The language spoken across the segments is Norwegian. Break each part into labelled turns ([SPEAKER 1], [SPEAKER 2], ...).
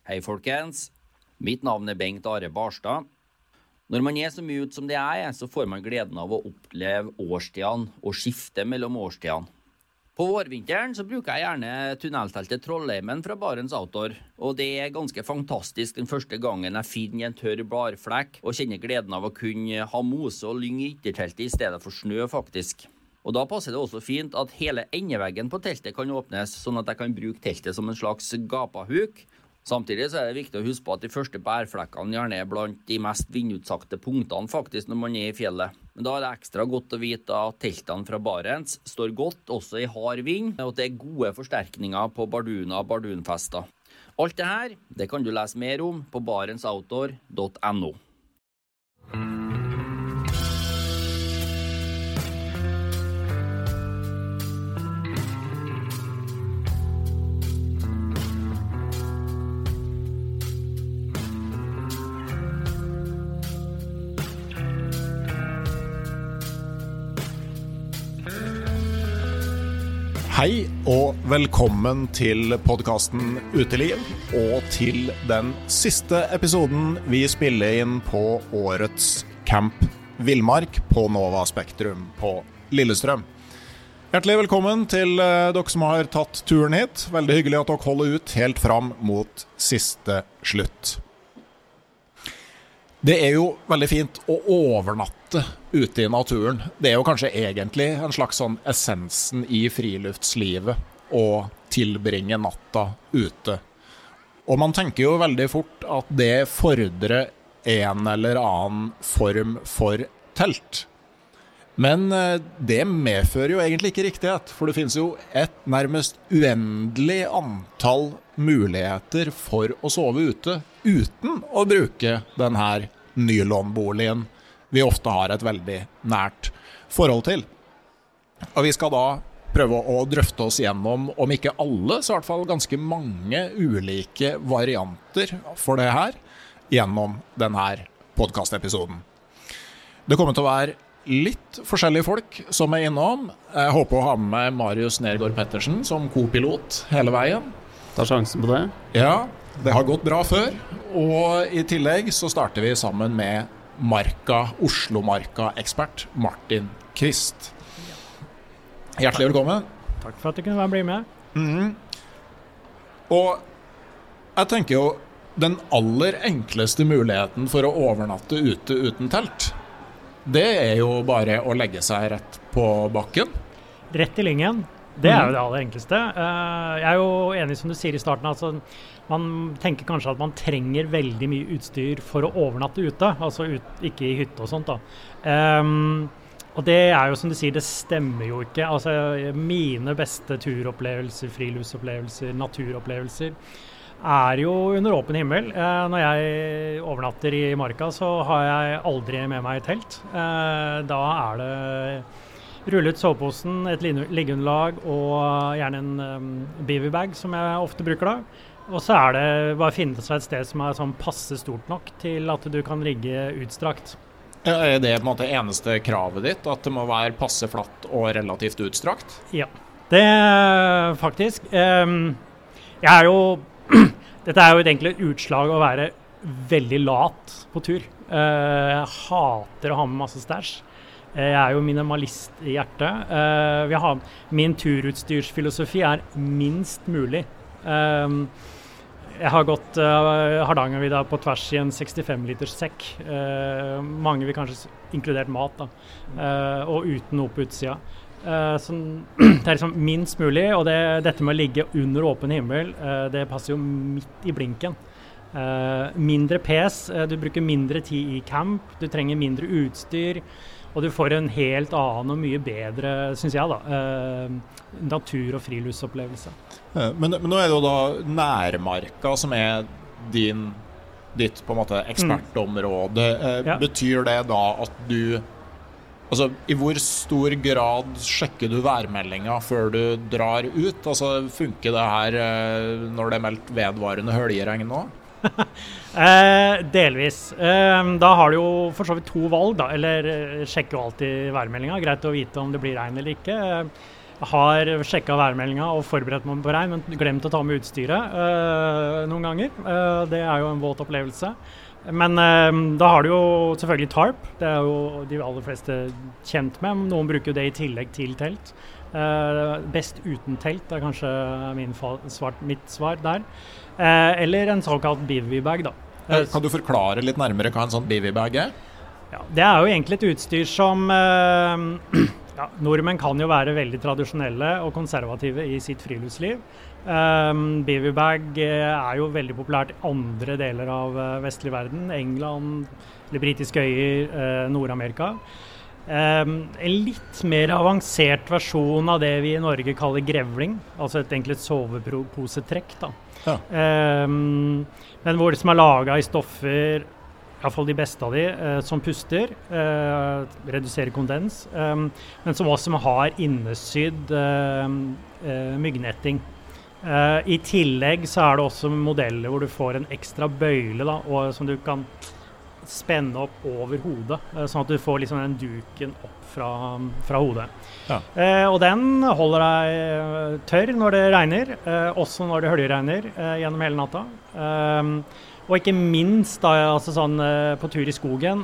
[SPEAKER 1] Hei folkens, mitt navn Bengt Are Barstad. Når man så mye ut som det så får man gleden av å oppleve årstidene og skifte mellom årstidene. På vårvinteren så bruker jeg gjerne tunnelteltet Trollheimen fra Barents Outdoor, og det ganske fantastisk den første gangen jeg finner en tørr bladflekk og kjenner gleden av å kunne ha mose og lyng i ytterteltet i stedet for snø faktisk. Og da passer det også fint at hele endeveggen på teltet kan åpnes, sånn at jeg kan bruke teltet som en slags gapahuk. Samtidig så det viktig å huske på at de første bærflekkene gjerne blant de mest vindutsagte punktene faktisk når man i fjellet. Men da det ekstra godt å vite at teltene fra Barents står godt også i hard vind, og at det gode forsterkninger på Barduna og Bardunfester. Alt det her, det kan du lese mer om på barentsoutdoor.no.
[SPEAKER 2] Hei og velkommen til podcasten Uteliv, og til den siste episoden vi spiller inn på årets Camp Villmark på Nova Spektrum på Lillestrøm. Hjertelig velkommen til dere som har tatt turen hit. Veldig hyggelig at dere holder ut helt fram mot siste slutt. Det jo veldig fint å overnatte ute i naturen. Det jo kanskje egentlig en slags sånn essensen i friluftslivet å tilbringe natta ute. Og man tenker jo veldig fort at det fordrer en eller annen form for telt. Men det medfører jo egentlig ikke riktighet, for det finnes jo et nærmest uendelig antall muligheter for å sove ute uten å bruke den her nylonboligen vi ofte har et veldig nært forhold til. Og vi skal da prøve å drøfte oss gjennom, om ikke alle, så i hvert fall ganske mange ulike varianter for det her, gjennom denne podcastepisoden. Det kommer til å være litt forskjellige folk som innom. Jeg håper å ha med Marius Nergård Pettersen som co-pilot hele veien.
[SPEAKER 3] Ta sjansen på det.
[SPEAKER 2] Ja, det har gått bra før, og i tillegg så starter vi sammen med Oslo-Marka-ekspert Martin Kvist. Hjertelig velkommen.
[SPEAKER 4] Takk for at du kunne bli med.
[SPEAKER 2] Og jeg tenker jo, den aller enkleste muligheten for å overnatte ute uten telt, det jo bare å legge seg rett på bakken.
[SPEAKER 4] Rett i linjen. Det jo det aller enkleste. Jeg jo enig som du sier i starten, altså man tenker kanskje at man trenger veldig mye utstyr for å overnatte ute, altså ikke i hytte og sånt da. Og det jo som du sier, det stemmer jo ikke. Altså mine beste turopplevelser, friluftsopplevelser, naturopplevelser jo under åpen himmel. Når jeg overnatter i marka, så har jeg aldri med meg telt. Da det rullet soveposen, et liggeunderlag og gjerne en bivy-bag som jeg ofte bruker da. Og så det bare å finne seg et sted som sånn passe stort nok til at du kan rigge utstrakt.
[SPEAKER 2] Det på en måte eneste kravet ditt, at det må være passe flatt og relativt utstrakt?
[SPEAKER 4] Ja, det faktisk. Jeg jo dette jo egentlig et utslag å være veldig lat på tur. Jeg hater å ha med masse stæsj. Jeg jo minimalist i hjertet. Min turutstyrsfilosofi minst mulig. Jeg har gått Hardangervidda på tvers i en 65-liters sekk. Mange vil kanskje inkludert mat da. Og uten noe på utsida. Så det liksom minst mulig, og dette med å ligge under åpen himmel, det passer jo midt i blinken. Mindre pes, du bruker mindre tid i camp, du trenger mindre utstyr, og du får en helt annen og mye bedre, synes jeg da, natur- og friluftsopplevelse.
[SPEAKER 2] Men nå det jo da nærmarka som ditt på en måte ekspertområde. Betyr det da at du, altså i hvor stor grad sjekker du værmeldingen før du drar ut? Altså funker det her når det meldt vedvarende høljeregn nå?
[SPEAKER 4] Delvis. Da har du jo for så vidt to valg da, eller sjekker jo alltid værmeldingen. Greit å vite om det blir regn eller ikke. har sjekket værmeldingen og forberedt meg på regn, men glemt å ta med utstyret noen ganger. Det jo en våt opplevelse. Men da har du jo selvfølgelig tarp. Det jo de aller fleste kjent med. Noen bruker jo det i tillegg til telt. Best uten telt kanskje mitt svar der. Eller en såkalt bivy-bag da.
[SPEAKER 2] Kan du forklare litt nærmere hva en sånn bivy-bag
[SPEAKER 4] Ja, det jo egentlig et utstyr som nordmenn kan jo være veldig tradisjonelle og konservative i sitt friluftsliv. Bivy-bag jo veldig populært i andre deler av vestlig verden, England, eller britiske øyer, Nord-Amerika. En litt mer avansert versjon av det vi i Norge kaller grevling, altså egentlig et soveposetrekk da. Ja. Men hvor det som laget i stoffer, i hvert fall de beste av de, som puster, reduserer kondens, men som også har innesydd myggnetting. I tillegg så det også modeller hvor du får en ekstra bøyle da, og som du kan spenne opp over hodet, sånn at du får liksom den duken opp fra hodet. Ja. Og den holder deg tørr når det regner, også når det høljregner gjennom hele natta. Og ikke minst da, altså sånn, på tur i skogen,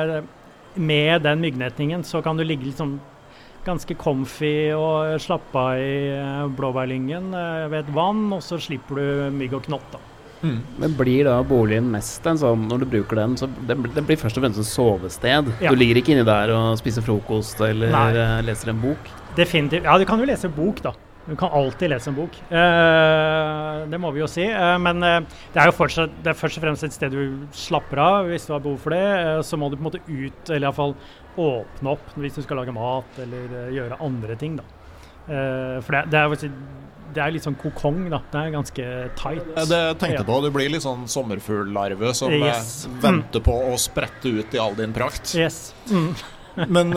[SPEAKER 4] med den myggnetningen så kan du ligge liksom ganske comfy og slappe av i blåbærlyngen ved et vann, og så slipper du mygg og knott da.
[SPEAKER 3] Men blir da boligen mest en sånn, når du bruker den, så det blir først og fremst en sovested? Ja. Du ligger ikke inne der og spiser frokost eller leser en bok?
[SPEAKER 4] Definitivt. Ja, du kan jo lese en bok da. Du kan alltid lese en bok. Det må vi jo si. Men det jo fortsatt, det først og fremst et sted du slapper av hvis du har behov for det. Så må du på en måte ut, eller i hvert fall åpne opp hvis du skal lage mat eller gjøre andre ting da. For det litt sånn kokong da. Det ganske tight.
[SPEAKER 2] Det tenkte jeg på. Du blir litt sånn sommerfugllarve som venter på å sprette ut i all din prakt.
[SPEAKER 4] Yes.
[SPEAKER 2] Men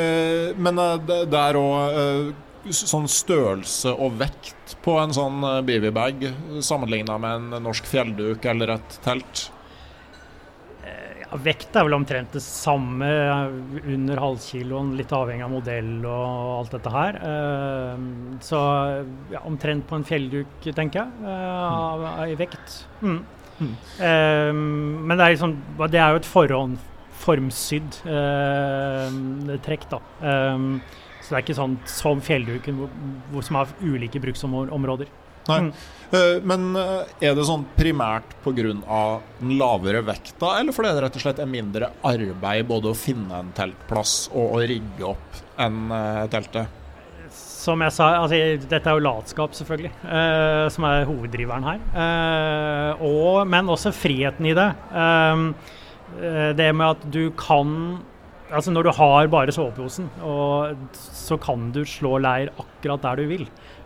[SPEAKER 2] det også sånn størrelse og vekt på en sånn bivy-bag sammenlignet med en norsk fjellduk eller et telt?
[SPEAKER 4] Ja, vekt vel omtrent det samme, under halvkiloen, litt avhengig av modell og alt dette her. Så ja, omtrent på en fjellduk, tenker jeg, i vekt. Men det liksom, det jo et formsydd trekk da. Så det ikke sånn som fjellduken som har ulike bruksområder.
[SPEAKER 2] Nei. Men det sånn primært på grunn av den lavere vekta, eller fordi det rett og slett mindre arbeid både å finne en teltplass og å rigge opp en teltet?
[SPEAKER 4] Som jeg sa, altså, dette jo latskap selvfølgelig, som hoveddriveren her. Men også friheten i det. Det med at du kan... Altså når du har bare soveposen, så kan du slå leir akkurat der du vil.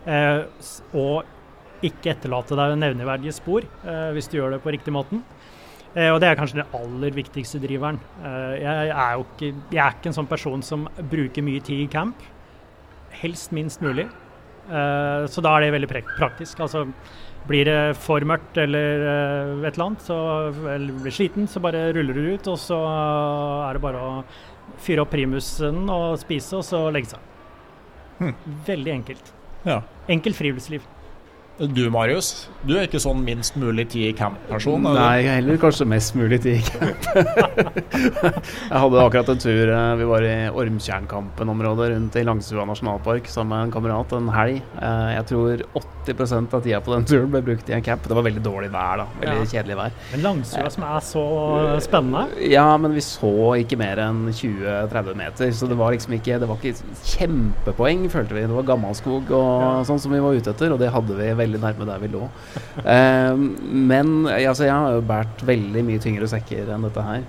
[SPEAKER 4] Og ikke etterlate deg nevneverdige spor, hvis du gjør det på riktig måten. Og det kanskje den aller viktigste driveren. Jeg ikke en sånn person som bruker mye tid i camp. Helst minst mulig. Så da det veldig praktisk. Altså blir det for mørkt eller et eller annet, eller blir sliten, så bare ruller du ut, og så det bare å fyre opp primusen og spise, og så legge seg. Veldig enkelt. Ja. Enkelt friluftsliv.
[SPEAKER 2] Du, Marius, du ikke sånn minst mulig tid i camp-person?
[SPEAKER 3] Nei, heller kanskje mest mulig tid i camp. Jeg hadde akkurat en tur, vi var i Ormtjernkampen-området rundt i Langsua nasjonalpark sammen med en kamerat en helg. Jeg tror 80% av tida på den turen ble brukt i en camp. Det var veldig dårlig vær da, veldig kjedelig vær.
[SPEAKER 4] Men Langsua som så spennende?
[SPEAKER 3] Ja, men vi så ikke mer enn 20-30 meter, så det var liksom ikke kjempepoeng, følte vi. Det var gammelskog og sånn som vi var ute etter, og det hadde vi veldig nærme der vi lå. Men altså, jeg har jo bært veldig mye tyngre sekker enn dette her.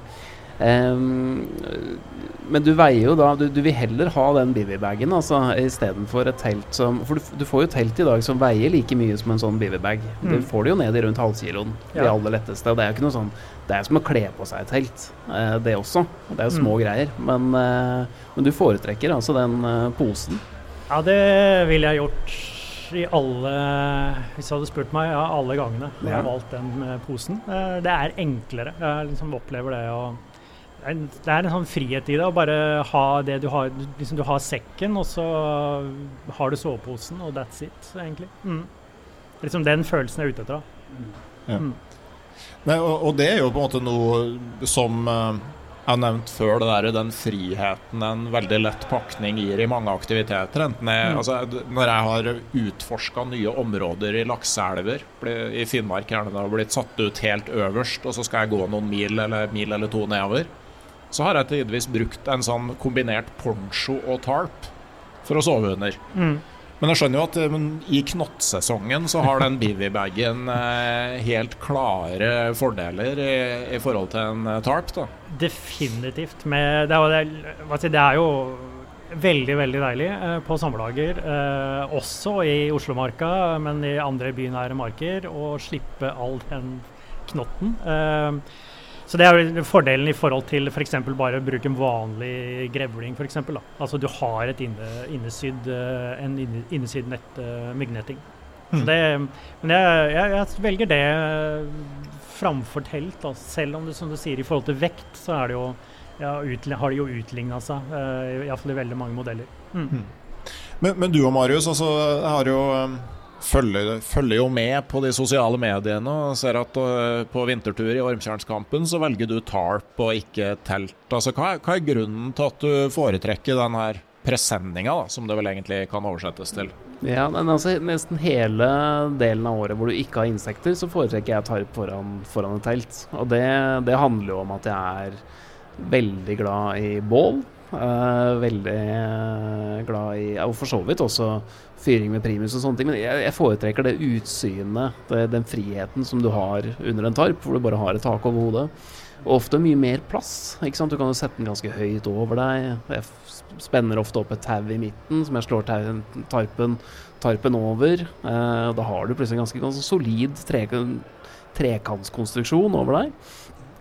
[SPEAKER 3] Men du veier jo da, du vil heller ha den bivy-bagen altså, i stedet for et telt som, for du får jo telt i dag som veier like mye som en sånn bivy-bag. Du får det jo ned i rundt halvkiloen, de aller letteste, og det jo ikke noe sånn, det som å kle på seg et telt, det også. Det jo små greier, men du foretrekker altså den posen.
[SPEAKER 4] Ja, det ville jeg gjort i alle, hvis du hadde spurt meg, alle gangene jeg har valgt den posen. Det enklere. Jeg liksom opplever det, og det en sånn frihet i det, å bare ha det du har, liksom du har sekken, og så har du soveposen, og that's it, egentlig. Liksom den følelsen jeg ute etter da.
[SPEAKER 2] Ja. Nei, og det jo på en måte noe som jeg har nevnt før, det der, den friheten en veldig lett pakning gir i mange aktiviteter. Enten altså, når jeg har utforsket nye områder i lakseelver, i Finnmark gjerne det har blitt satt ut helt øverst, og så skal jeg gå noen mil eller to nedover, så har jeg tidvis brukt en sånn kombinert poncho og tarp for å sove under. Men jeg skjønner jo at i knottsesongen så har den bivy-bagen helt klare fordeler i forhold til en tarp da.
[SPEAKER 4] Definitivt. Det jo veldig, veldig deilig på sommerdager, også i Oslomarka, men i andre bynære marker, å slippe all den knotten. Så det jo fordelen i forhold til for eksempel bare å bruke en vanlig grevling for eksempel da. Altså du har et innesydd myggnetting. Men jeg velger det framfor telt da. Selv om det som du sier i forhold til vekt, så det jo, har det jo utlignet seg, i hvert fall i veldig mange modeller.
[SPEAKER 2] Men du og Marius, altså, har jo følger jo med på de sosiale mediene og ser at på vintertur i Ormtjernkampen så velger du tarp og ikke telt. Altså, hva grunnen til at du foretrekker den her presendinga da, som det vel egentlig kan oversettes til?
[SPEAKER 3] Ja, men altså nesten hele delen av året hvor du ikke har insekter, så foretrekker jeg tarp foran et telt. Og det handler jo om at jeg veldig glad i bål. Veldig glad i, og for så vidt også fyring med primus og sånne ting, men jeg foretrekker det utsynet, den friheten som du har under en tarp, hvor du bare har et tak over hodet, og ofte mye mer plass, ikke sant? Du kan jo sette den ganske høyt over deg, jeg spenner ofte opp et tau i midten, som jeg slår tarpen over, og da har du plutselig en ganske solid trekantskonstruksjon over deg.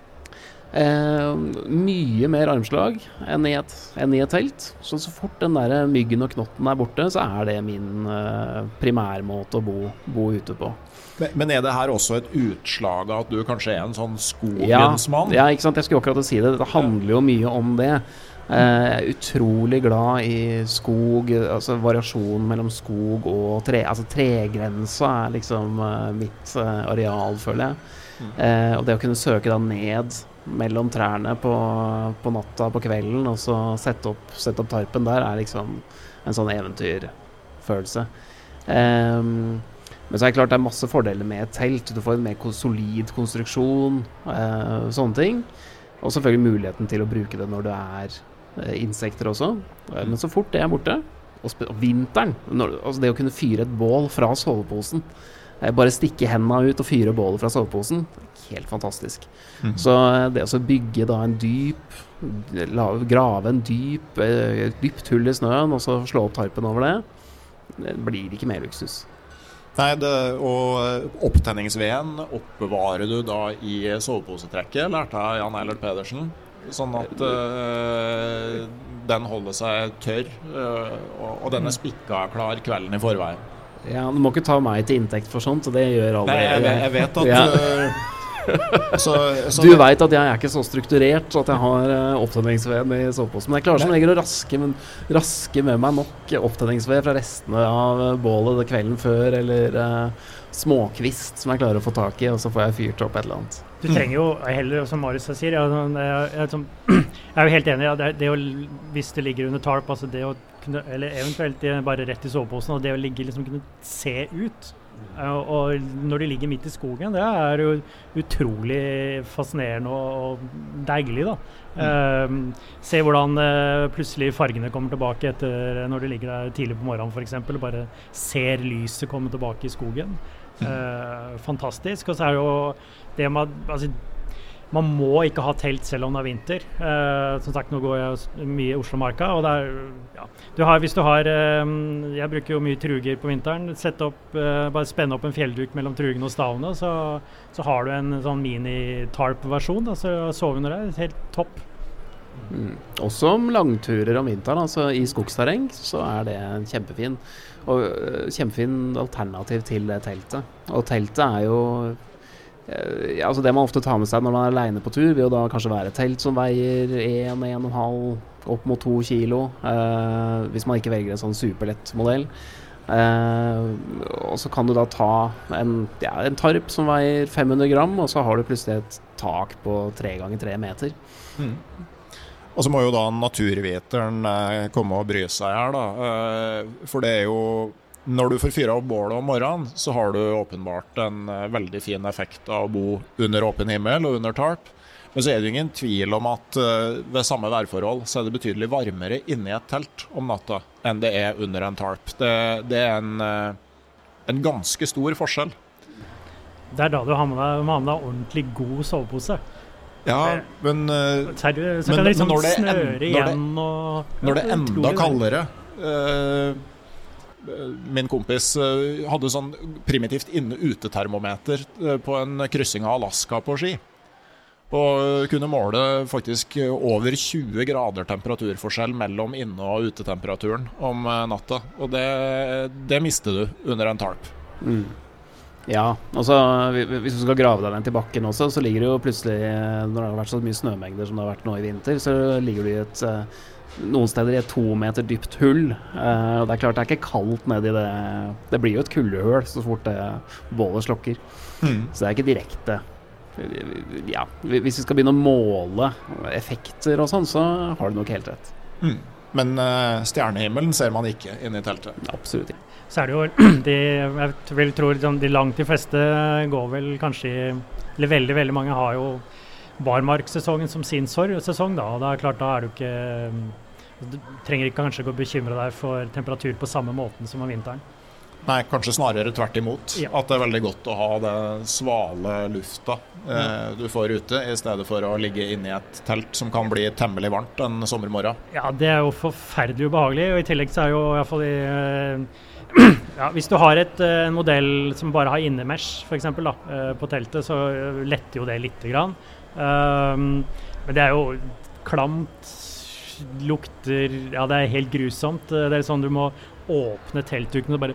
[SPEAKER 3] Mye mer armslag enn i et telt, så fort den der myggen og knotten borte, så det min primærmåte å bo ute på.
[SPEAKER 2] Men det her også et utslag av at du kanskje en sånn skogens mann?
[SPEAKER 3] Ja, ikke sant, jeg skulle akkurat si det handler jo mye om det. Jeg utrolig glad i skog, altså variasjonen mellom skog og tre, altså tregrensa liksom mitt areal, føler jeg. Og det å kunne søke da ned mellom trærne på natta, på kvelden, og så sette opp tarpen der, liksom en sånn eventyrfølelse. Men så det klart det masse fordeler med et telt. Du får en mer solid konstruksjon, sånne ting. Og selvfølgelig muligheten til å bruke det når det insekter også. Men så fort det borte, og vinteren, altså det å kunne fyre et bål fra soveposen, bare stikke hendene ut og fyre bålet fra soveposen, helt fantastisk. Så det å bygge da en grave en dypt hull i snøen, og så slå opp tarpen over det blir ikke mer luksus.
[SPEAKER 2] Nei, og opptenningsveden oppbevarer du da i soveposetrekket, lærte jeg Jan Eilert Pedersen, sånn at den holder seg tørr, og den spikka klar kvelden i forveien.
[SPEAKER 3] Ja, du må ikke ta meg til inntekt for sånt, og det gjør alle.
[SPEAKER 2] Nei, jeg vet at
[SPEAKER 3] du vet at jeg ikke så strukturert at jeg har opptenningsved i soveposen, men jeg klarer som regel å raske med meg nok opptenningsved fra restene av bålet kvelden før, eller småkvist som jeg klarer å få tak i, og så får jeg fyrt opp et eller annet.
[SPEAKER 4] Du trenger jo heller, som Marius sier, jeg jo helt enig, det hvis det ligger under tarp, altså det å kunne, eller eventuelt bare rett i soveposen, og det å ligge liksom kunne se ut, og når de ligger midt i skogen, det jo utrolig fascinerende og deilig da. Se hvordan plutselig fargene kommer tilbake etter når de ligger der tidlig på morgenen for eksempel, og bare ser lyset komme tilbake i skogen. Fantastisk, og så jo det med, altså, man må ikke ha telt selv om det vinter. Som sagt, nå går jeg mye i Oslomarka, og hvis du har, jeg bruker jo mye truger på vinteren, bare spenne opp en fjellduk mellom trugen og stavene, så har du en sånn mini-tarp-versjon, altså sove under det, helt topp.
[SPEAKER 3] Også om langturer om vinteren, altså i skogsterreng, så det en kjempefin alternativ til det teltet. Og teltet jo Altså det man ofte tar med seg når man alene på tur, vil jo da kanskje være telt som veier 1,5 opp mot 2 kilo, hvis man ikke velger en sånn superlett modell. Og så kan du da ta en tarp som veier 500 gram, og så har du plutselig et tak på 3 ganger 3 meter.
[SPEAKER 2] Og så må jo da naturviteren komme og bry seg her da, for det jo, når du får fyret opp bålet om morgenen, så har du åpenbart en veldig fin effekt av å bo under åpen himmel og under tarp. Men så det jo ingen tvil om at ved samme værforhold så det betydelig varmere inne i et telt om natta enn det under en tarp. Det en ganske stor forskjell.
[SPEAKER 4] Det da du har med deg ordentlig god sovepose.
[SPEAKER 2] Ja, men
[SPEAKER 4] seriøst, så kan det liksom snøre igjen og...
[SPEAKER 2] Når det enda kaldere... Min kompis hadde sånn primitivt inne-ute-termometer på en kryssing av Alaska på ski. Og kunne måle faktisk over 20 grader temperaturforskjell mellom inne- og utetemperaturen om natta. Og det mister du under en tarp.
[SPEAKER 3] Ja, og så hvis du skal grave deg den til bakken også, så ligger det jo plutselig, når det har vært så mye snømengder som det har vært nå i vinter, så ligger du i noen steder i et 2 meter dypt hull. Og det klart det ikke kaldt ned i det. Det blir jo et kuldehøl så fort det bålet slokker. Så det ikke direkte. Ja, hvis vi skal begynne å måle effekter og sånn, så har du nok helt rett.
[SPEAKER 2] Men stjernehimmelen ser man ikke inne i teltet.
[SPEAKER 3] Absolutt ikke.
[SPEAKER 4] Så det jo jeg tror de langt de fleste går vel kanskje eller veldig mange har jo barmarksesongen som sin sesong da, og det klart da du ikke du trenger ikke kanskje gå og bekymre deg for temperatur på samme måten som om vinteren.
[SPEAKER 2] Nei, kanskje snarere tvert imot.
[SPEAKER 4] Ja.
[SPEAKER 2] At det veldig godt å ha det svale lufta du får ute, i stedet for å ligge inne i et telt som kan bli temmelig varmt en sommermorgen.
[SPEAKER 4] Ja, det jo forferdelig ubehagelig, og i tillegg så jo i hvert fall ja, hvis du har en modell som bare har innemesh for eksempel da, på teltet, så letter jo det litt grann. Men det jo klamt, lukter, ja det helt grusomt. Det sånn du må åpne teltduken og bare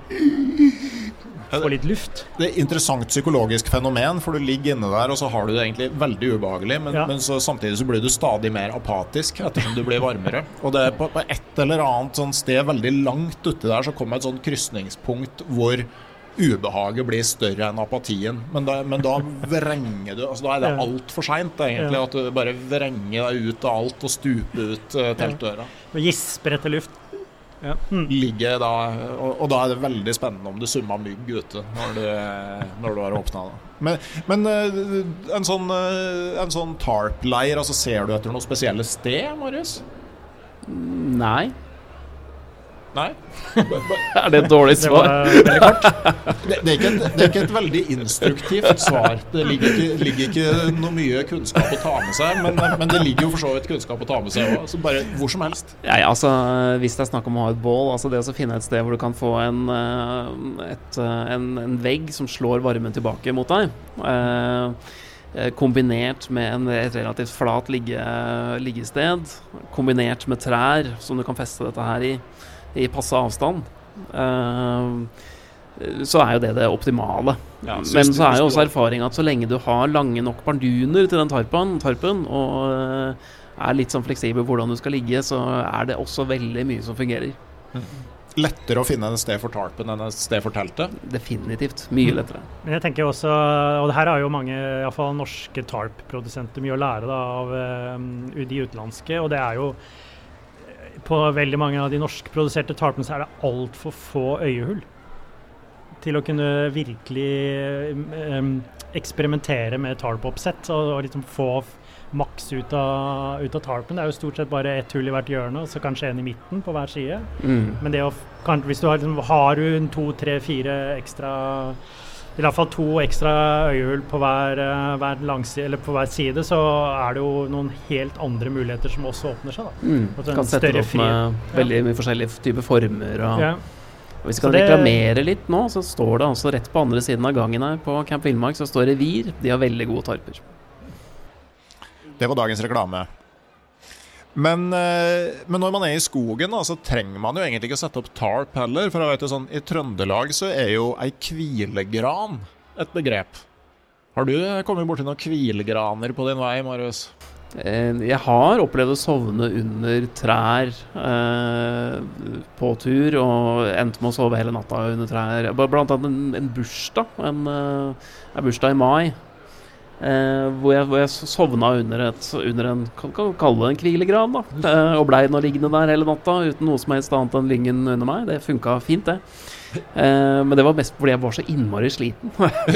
[SPEAKER 4] få litt luft.
[SPEAKER 2] Det interessant psykologisk fenomen, for du ligger inne der og så har du det egentlig veldig ubehagelig, men så samtidig så blir du stadig mer apatisk ettersom du blir varmere. Og det på et eller annet sånn sted veldig langt ute der så kommer et sånt krysningspunkt hvor ubehaget blir større enn apatien, men da vrenger du, altså da det alt for sent egentlig, at du bare vrenger deg ut av alt og stuper ut teltdøra.
[SPEAKER 4] Og gisper etter luft.
[SPEAKER 2] Ligger da, og da det veldig spennende om det summer mygg ute når du har åpnet det. Men en sånn tarp-leir, altså ser du etter noe spesielle sted, Marius?
[SPEAKER 3] Nei.
[SPEAKER 2] Nei?
[SPEAKER 3] Det et dårlig svar?
[SPEAKER 4] Veldig kort.
[SPEAKER 2] Det ikke et veldig instruktivt svar. Det ligger ikke noe mye kunnskap å ta med seg, men det ligger jo for så vidt kunnskap å ta med seg også, så bare hvor som helst.
[SPEAKER 3] Ja, altså, hvis det snakk om å ha et bål, altså det å finne et sted hvor du kan få en vegg som slår varmen tilbake mot deg, kombinert med et relativt flat liggested, kombinert med trær som du kan feste dette her i passe avstand, så jo det optimale. Ja, men så jo også erfaring at så lenge du har lange nok barduner til den tarpen og litt sånn fleksibel hvordan du skal ligge, så det også veldig mye som fungerer.
[SPEAKER 2] Lettere å finne et sted for tarpen enn et sted for teltet?
[SPEAKER 3] Definitivt, mye lettere.
[SPEAKER 4] Men jeg tenker også, og det her har jo mange, i hvert fall norske tarp-produsenter, mye å lære da, av de utenlandske, og det jo på veldig mange av de norskproduserte tarpene så det alt for få øyehull til å kunne virkelig eksperimentere med tarp-oppsett og liksom få maks ut av tarpen. Det jo stort sett bare ett hull i hvert hjørne, og så kanskje en i midten på hver side. Men det hvis du har du 2, 3, 4 ekstra, i hvert fall 2 ekstra øyehull på hver langside, eller på hver side, så det jo noen helt andre muligheter som også åpner seg da.
[SPEAKER 3] Kan sette det opp med veldig mye forskjellige typer former. Og hvis vi kan reklamere litt nå, så står det altså rett på andre siden av gangen her på Camp Villmark, så står Revir. De har veldig gode tarper.
[SPEAKER 2] Det var dagens reklame. Men når man i skogen da, så trenger man jo egentlig ikke sette opp tarp heller, for jeg vet jo sånn, i Trøndelag så jo ei kvilegran et begrep. Har du kommet bort til noen kvilgraner på din vei, Marius?
[SPEAKER 3] Jeg har opplevd å sovne under trær på tur, og endt med å sove hele natta under trær. Blant annet en bursdag, en bursdag i mai, hvor jeg sovna under en, kan kalle det en kvilegran, da. Og ble nå liggende der hele natta, uten noe som helst annet enn lyngen under meg. Det funka fint, det. Men det var mest fordi jeg var så innmari sliten.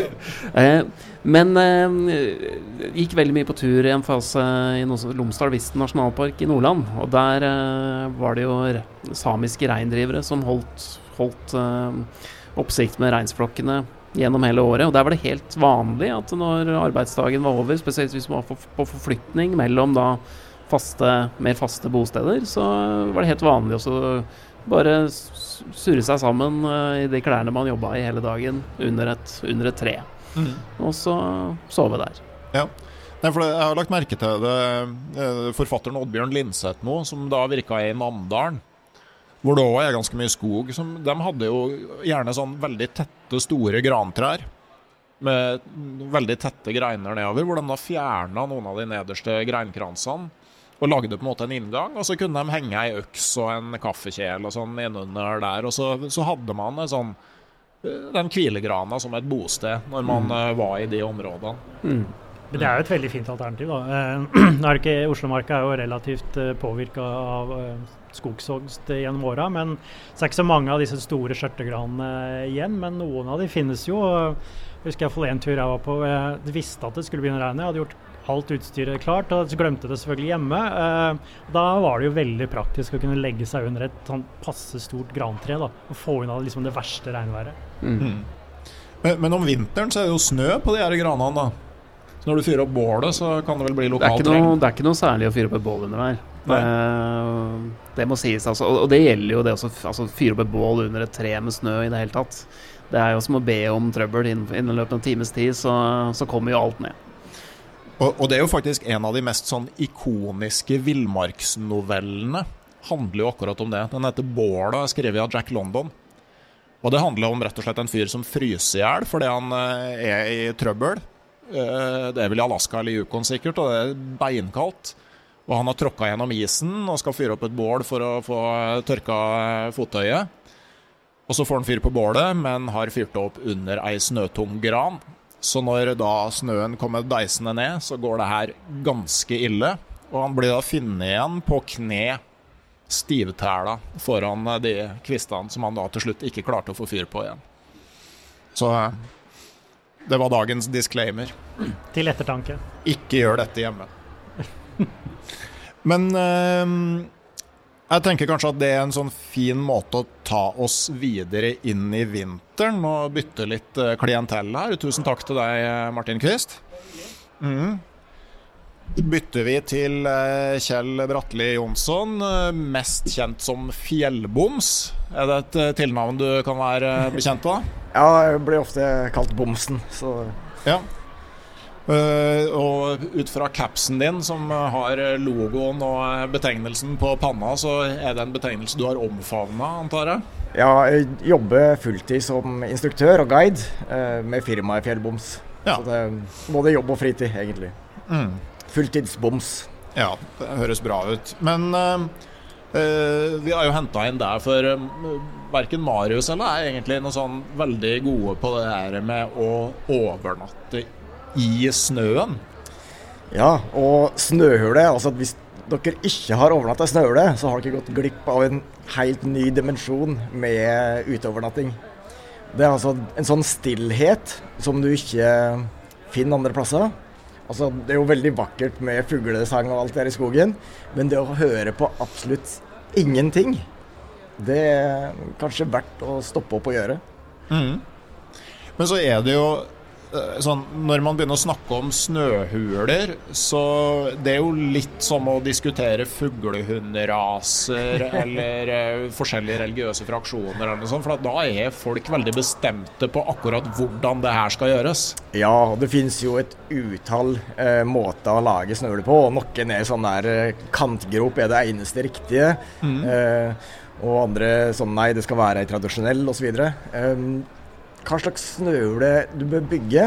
[SPEAKER 3] Men gikk veldig mye på tur i en fase i Lomsdal-Visten nasjonalpark i Nordland, og der var det jo samiske reindrivere som holdt oppsikt med reinsflokkene gjennom hele året, og der var det helt vanlig at når arbeidsdagen var over, spesielt hvis man var på forflytning mellom da mer faste bosteder, så var det helt vanlig å bare surre seg sammen i de klærne man jobbet i hele dagen under et tre. Og så sove der.
[SPEAKER 2] Ja, nei, for jeg har lagt merke til det, forfatteren Oddbjørn Lindseth nå, som da virket i Namdalen, hvor det også er ganske mye skog. De hadde jo gjerne sånn veldig tette, store grantrær, med veldig tette greiner nedover, hvor de da fjernet noen av de nederste greinkransene, og lagde på en måte en inngang, og så kunne de henge en øks og en kaffekjel og sånn innunder der, og så hadde man den kvilegrana som et bosted når man var i de områdene.
[SPEAKER 4] Men det er jo et veldig fint alternativ, da. Oslomarka er jo relativt påvirket av skogshogst gjennom året, men så er ikke så mange av disse store skjørtegranene igjen, men noen av de finnes jo. Jeg husker jeg en tur jeg var på, jeg visste at det skulle begynne å regne, jeg hadde gjort alt utstyret klart, og så glemte det selvfølgelig hjemme. Da var det jo veldig praktisk å kunne legge seg under et sånn passe stort grantre, da, og få unna liksom det verste regnværet.
[SPEAKER 2] Men om vinteren så er det jo snø på de her granene, da. Så når du fyrer opp bålet, så kan det vel bli lokalt regn? Det
[SPEAKER 3] er ikke noe særlig å fyre opp et bål under her. Det må sies, altså. Og det gjelder jo det å fyre opp et bål under et tre med snø i det hele tatt. Det er jo som å be om trøbbel innen løpet av en times tid, så kommer jo alt ned.
[SPEAKER 2] Og det er jo faktisk en av de mest sånn ikoniske villmarksnovellene, handler jo akkurat om det. Den heter Båla, skrevet av Jack London. Og det handler om rett og slett en fyr som fryser ihjel fordi han er i trøbbel. Det er vel i Alaska eller Yukon sikkert, og det er beinkaldt. Og han har tråkket gjennom isen og skal fyre opp et bål for å få tørka fottøyet. Og så får han fyr på bålet, men har fyrt opp under ei snøtung gran. Så når da snøen kommer deisende ned, så går det her ganske ille. Og han blir da funnet igjen på kne, stivtæla, foran de kvistene som han da til slutt ikke klarte å få fyr på igjen. Så det var dagens disclaimer.
[SPEAKER 4] Til ettertanke.
[SPEAKER 2] Ikke gjør dette hjemme. Men jeg tenker kanskje at det er en sånn fin måte å ta oss videre inn i vinteren og bytte litt klientell her. Tusen takk til deg, Martin Kvist. Bytter vi til Kjell Bratteli Jonsson, mest kjent som Fjellboms. Er det et tilnavn du kan være bekjent på?
[SPEAKER 5] Ja, jeg blir ofte kalt Bomsen, så...
[SPEAKER 2] Ja. Og ut fra capsen din som har logoen og betegnelsen på panna, så er det en betegnelse du har omfavnet, antar jeg?
[SPEAKER 5] Ja, jeg jobber fulltid som instruktør og guide med firmaet Fjellboms. Ja. Så det er både jobb og fritid, egentlig. Fulltidsboms. Ja,
[SPEAKER 2] det høres bra ut. Men vi har jo hentet inn der, for hverken Marius eller jeg egentlig noe sånn veldig gode på det her med å overnatte i snøen.
[SPEAKER 5] Ja, og snøhule, altså hvis dere ikke har overnattet i snøhule, så har dere gått glipp av en helt ny dimensjon med uteovernatting. Det er altså en sånn stillhet som du ikke finner andre plasser. Altså, det er jo veldig vakkert med fuglesang og alt der i skogen, men det å høre på absolutt ingenting, det er kanskje verdt å stoppe opp og gjøre.
[SPEAKER 2] Men så er det jo sånn, når man begynner å snakke om snøhuler, så det er jo litt som å diskutere fuglehundraser eller forskjellige religiøse fraksjoner eller noe sånt, for da er folk veldig bestemte på akkurat hvordan det her skal gjøres.
[SPEAKER 5] Ja, det finnes jo et utall måter å lage snøhuler på, og noen er sånn der kantgrop er det eneste riktige, og andre sånn nei, det skal være tradisjonell og så videre. Hva slags snøhule du bør bygge,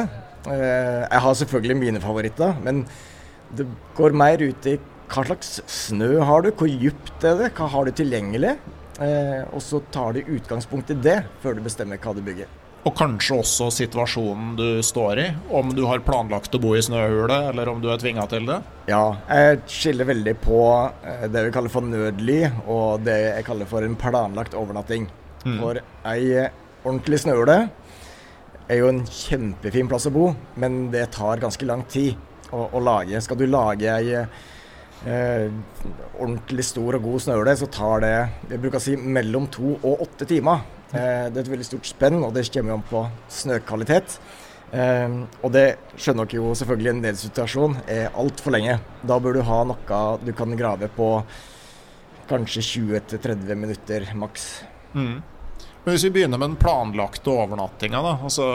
[SPEAKER 5] Jeg har selvfølgelig mine favoritter, men det går mer ut i hva slags snø har du, hvor djupt det, hva har du tilgjengelig, og så tar du utgangspunkt i det før du bestemmer hva du bygger.
[SPEAKER 2] Og kanskje også situasjonen du står i, om du har planlagt å bo i snøhule, eller om du er tvinget til det?
[SPEAKER 5] Ja, jeg skiller veldig på det vi kaller for nødly, og det jeg kaller for en planlagt overnatting. For ei ordentlig snøhule er jo en kjempefin plass å bo, men det tar ganske lang tid å lage. Skal du lage ei ordentlig stor og god snøhule, så tar det, jeg bruker å si, mellom 2 og 8 timer. Det er et veldig stort spenn, og det kommer jo om på snøkvalitet. Og det skjønner dere jo selvfølgelig en nedsituasjon er alt for lenge. Da bør du ha noe du kan grave på kanskje 20-30 minutter maks.
[SPEAKER 2] Men hvis vi begynner med den planlagte overnattinga, da, altså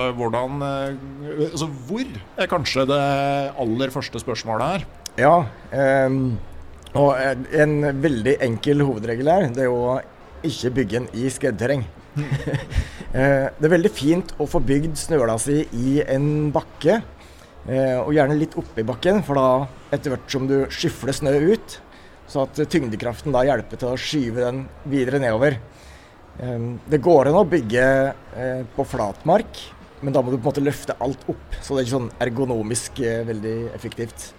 [SPEAKER 2] hvor er kanskje det aller første spørsmålet her?
[SPEAKER 5] Ja, og en veldig enkel hovedregel her, det er jo ikke bygge den i skredterreng. Det er veldig fint å få bygd snøhula si i en bakke, og gjerne litt oppe i bakken, for da etter hvert som du skyfler snø ut, så at tyngdekraften da hjelper til å skyve den videre nedover. Det går an å bygge på flatmark, men da må du på en måte løfte alt opp, så det er ikke sånn ergonomisk veldig effektivt.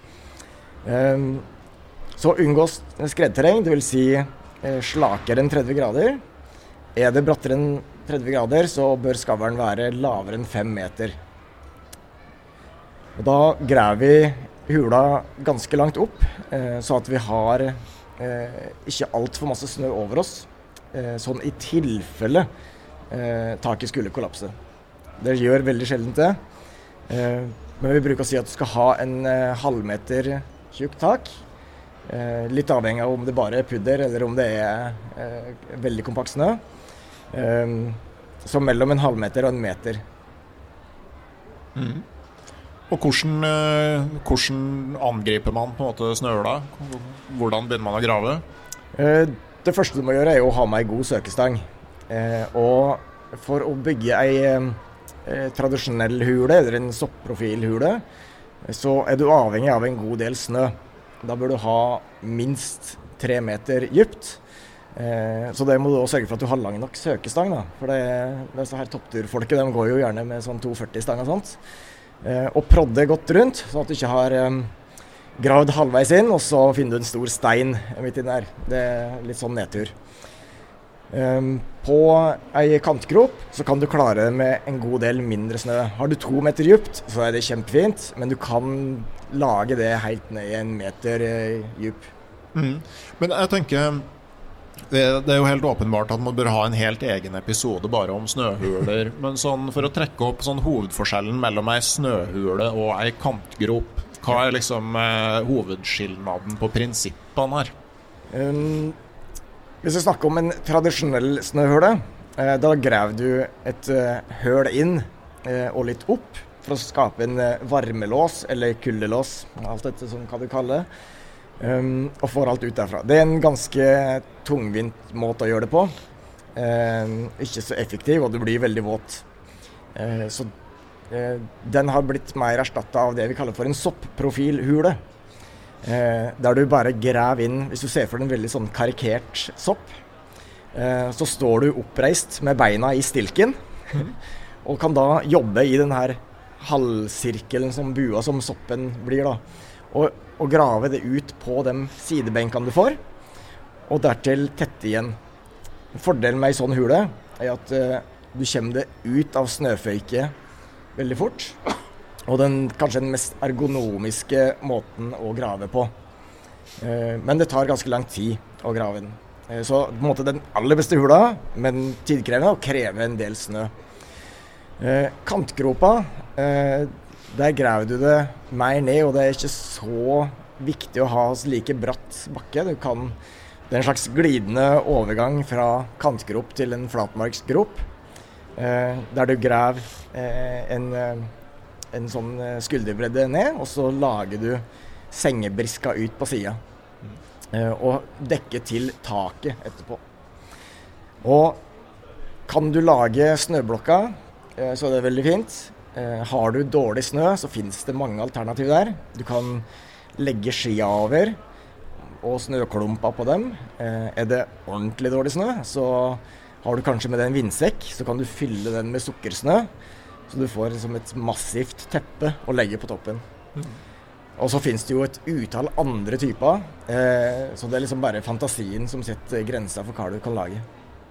[SPEAKER 5] Så unngå skredterreng, det vil si slakere enn 30 grader. Er det brattere enn 30 grader, så bør skavlen være lavere enn 5 meter. Og da graver vi hula ganske langt opp, så at vi har ikke alt for masse snø over oss, sånn i tilfelle taket skulle kollapse. Det gjør veldig sjelden det, men vi bruker å si at du skal ha en halvmeter tjukk tak, litt avhengig av om det bare er pudder eller om det er veldig kompakt snø. Så mellom en halvmeter og en meter.
[SPEAKER 2] Og hvordan angriper man på en måte snøhula? Hvordan begynner man å grave?
[SPEAKER 5] Det første du må gjøre er å ha med en god søkestang. Og for å bygge en tradisjonell hule, eller en soppprofilhule, så er du avhengig av en god del snø. Da bør du ha minst 3 meter dypt. Så det må du også sørge for at du har lang nok søkestang, da. For det så her toppturfolket, de går jo gjerne med sånn 240-stang og sånt. Og prodde godt rundt, så at du ikke har gravd halvveis inn, og så finner du en stor stein midt inn der. Det er litt sånn nedtur. På ei kantgrop så kan du klare det med en god del mindre snø. Har du 2 meter dypt, så er det kjempefint, men du kan lage det helt ned i 1 meter dyp.
[SPEAKER 2] Men jeg tenker, det er jo helt åpenbart at man bør ha en helt egen episode bare om snøhuler, men sånn, for å trekke opp sånn hovedforskjellen mellom ei snøhule og ei kantgrop, hva er liksom hovedskillnaden på prinsippene her?
[SPEAKER 5] Hvis vi snakker om en tradisjonell snøhule, da graver du et høl inn og litt opp for å skape en varmelås eller kuldelås, alt dette som kan du kalle det, og får alt ut derfra. Det er en ganske tungvint måte å gjøre det på. Ikke så effektiv, og du blir veldig våt. Så den har blitt mer erstattet av det vi kaller for en soppprofilhule. Der du bare graver inn, hvis du ser for deg en veldig sånn karikert sopp, så står du oppreist med beina i stilken, og kan da jobbe i den her halvsirkelen som bua som soppen blir da. Og grave det ut på de sidebenkene du får, og dertil tette igjen. Fordelen med en sånn hule er at du kommer det ut av snøføyket veldig fort, og kanskje den mest ergonomiske måten å grave på. Men det tar ganske lang tid å grave den. Så på en måte den aller beste hula, men tidkrevende, og krever en del snø. Kantgropa, der graver du det mer ned, og det er ikke så viktig å ha like bratt bakke. Det er en slags glidende overgang fra kantgrop til en flatmarksgrop, der du graver en sånn skulderbredde ned, og så lager du sengebriska ut på siden. Og dekke til taket etterpå. Og kan du lage snøblokka, så er det veldig fint. Har du dårlig snø, så finnes det mange alternativer der. Du kan legge skia over og snøklumper på dem. Det ordentlig dårlig snø, så har du kanskje med deg en vindsekk, så kan du fylle den med sukkersnø, så du får liksom et massivt teppe å legge på toppen. Og så finnes det jo et utall andre typer, så det liksom bare fantasien som setter grenser for hva du kan lage.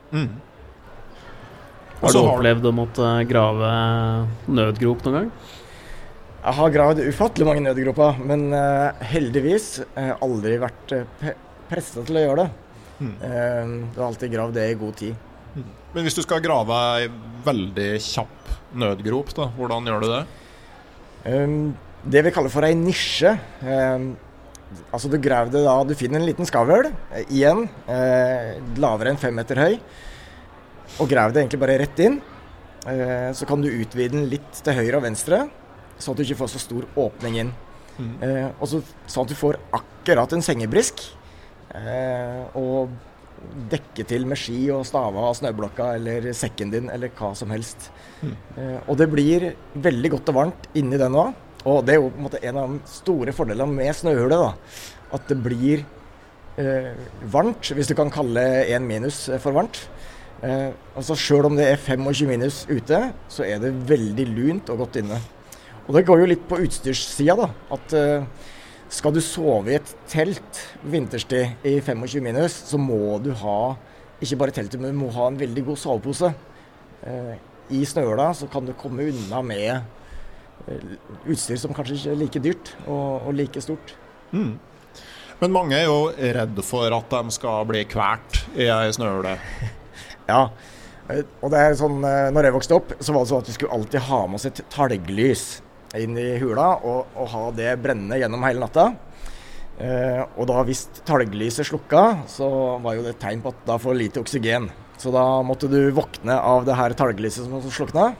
[SPEAKER 3] Har du opplevd å måtte grave nødgrop noen gang?
[SPEAKER 5] Jeg har gravd ufattelig mange nødgroper, men heldigvis aldri vært presset til å gjøre det. Du har alltid gravd det i god tid.
[SPEAKER 2] Men hvis du skal grave en veldig kjapp nødgrop, da, hvordan gjør du det?
[SPEAKER 5] Det vi kaller for en nisje. Altså du graver det da, du finner en liten skavl, igjen, lavere enn 5 meter høy, og graver det egentlig bare rett inn. Så kan du utvide den litt til høyre og venstre, så at du ikke får så stor åpning inn. Og så, sånn at du får akkurat en sengebrisk, og dekke til med ski og stava av snøblokka eller sekken din eller hva som helst. Og det blir veldig godt og varmt inni den også. Og det er jo på en måte en av de store fordelene med snøhule da, at det blir varmt, hvis du kan kalle 1 minus for varmt. Altså selv om det er 25 minus ute, så er det veldig lunt og godt inne. Og det går jo litt på utstyrssida da, at skal du sove i et telt vinterstid i 25 minus, så må du ha, ikke bare teltet, men du må ha en veldig god sovepose. I snøhula så kan du komme unna med utstyr som kanskje ikke er like dyrt og like stort.
[SPEAKER 2] Men mange er jo redde for at de skal bli kvært i en snøhule.
[SPEAKER 5] Ja, og det er sånn, når jeg vokste opp, så var det sånn at vi skulle alltid ha med oss et talglys inn i hula og ha det brennende gjennom hele natta. Og da hvis talglyset slukka, så var jo det et tegn på at da får lite oksygen. Så da måtte du våkne av det her talglyset som slukna,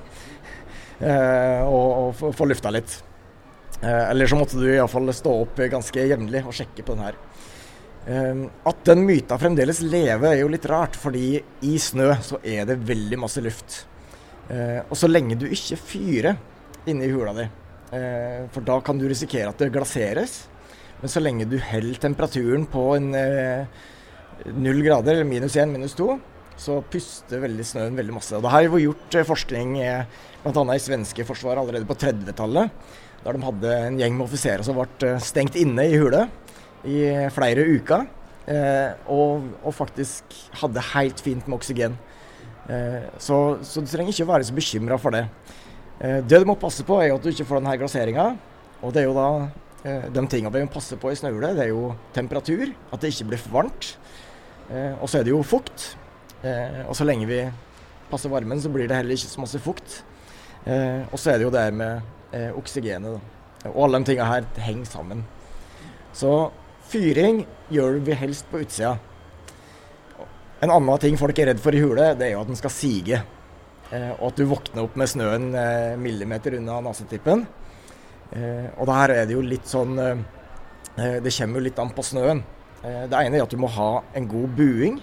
[SPEAKER 5] og få lufta litt. Eller så måtte du i hvert fall stå opp ganske jevnlig og sjekke på den her. At den myta fremdeles lever er jo litt rart, fordi i snø så er det veldig masse luft. Og så lenge du ikke fyrer inne i hula di, for da kan du risikere at det glaseres. Men så lenge du holder temperaturen på en 0 grader, eller -1, -2, så puster veldig snøen veldig masse. Og det har jo gjort forskning blant annet i svenske forsvaret allerede på 30-tallet, der de hadde en gjeng med offiserer som ble stengt inne i hule i flere uker, og faktisk hadde helt fint med oksygen. Så du trenger ikke være så bekymret for det. Det du må passe på er at du ikke får denne glaseringen, og det er jo da de tingene vi må passe på i snøhule, det er jo temperatur, at det ikke blir for varmt, og så er det jo fukt, og så lenge vi passer varmen så blir det heller ikke så masse fukt, og så er det jo det med oksygenet da. Og alle de tingene her henger sammen. Så fyring gjør vi helst på utsida. En annen ting folk er redd for i hule, det er jo at den skal sige, og at du våkner opp med snøen millimeter unna nasetippen. Og der er det jo litt sånn, det kommer jo litt an på snøen. Det ene er at du må ha en god buing.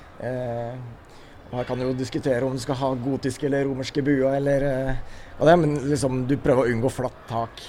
[SPEAKER 5] Og her kan du jo diskutere om du skal ha gotiske eller romerske buer, eller men liksom du prøver å unngå flatt tak.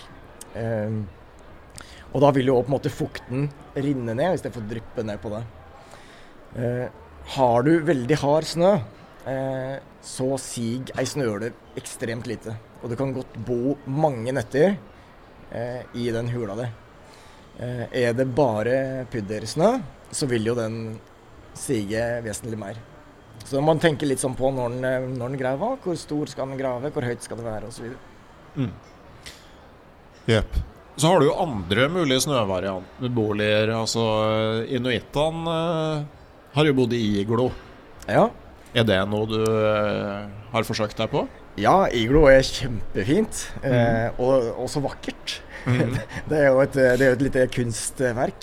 [SPEAKER 5] Og da vil jo på en måte fukten rinne ned, hvis det får dryppe ned på det. Har du veldig hard snø, så sig ei snøhule ekstremt lite. Og du kan godt bo mange netter i den hula di. Er det bare puddersnø, så vil jo den sige vesentlig mer. Så man tenker litt sånn på når den graver, hvor stor skal den grave, hvor høyt skal det være, og så videre.
[SPEAKER 2] Jep. Så har du jo andre mulige snøvariantboliger. Altså, inuittene har jo bodd i iglo.
[SPEAKER 5] Ja.
[SPEAKER 2] Er det noe du har forsøkt deg på?
[SPEAKER 5] Ja, iglo er kjempefint, og så vakkert. Det er jo et lite kunstverk.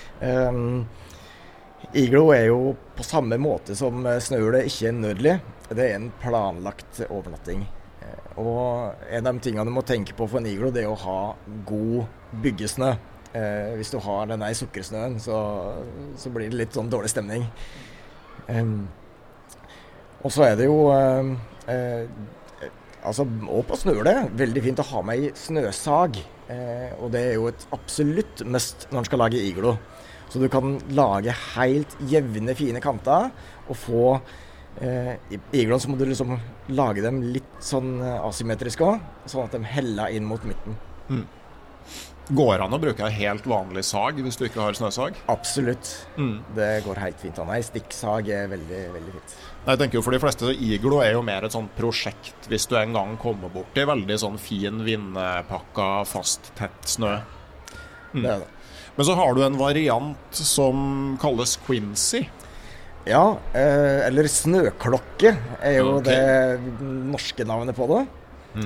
[SPEAKER 5] Iglo er jo på samme måte som snøhule ikke er nødlig. Det er en planlagt overnatting. Og en av de tingene du må tenke på for en iglo, det er å ha god byggesnø. Hvis du har denne i sukkersnøen, så blir det litt sånn dårlig stemning. Og så er det jo Altså, og på snøle, veldig fint å ha med i snøsag. Og det jo et absolutt must når man skal lage iglo. Så du kan lage helt jevne, fine kanter, og få i igloen så må du liksom lage dem litt sånn asymmetrisk også, sånn at de heller inn mot midten.
[SPEAKER 2] Går an å bruke en helt vanlig sag hvis du ikke har snøsag?
[SPEAKER 5] Absolutt. Det går helt fint. Nei, stikksag veldig, veldig fint.
[SPEAKER 2] Jeg tenker jo for de fleste, iglo jo mer et sånt prosjekt hvis du en gang kommer bort i veldig sånn fin vindpakka, fast, tett snø.
[SPEAKER 5] Det det.
[SPEAKER 2] Men så har du en variant som kalles Quincy.
[SPEAKER 5] Ja, eller snøklokke jo
[SPEAKER 2] Ok.
[SPEAKER 5] det norske navnet på det.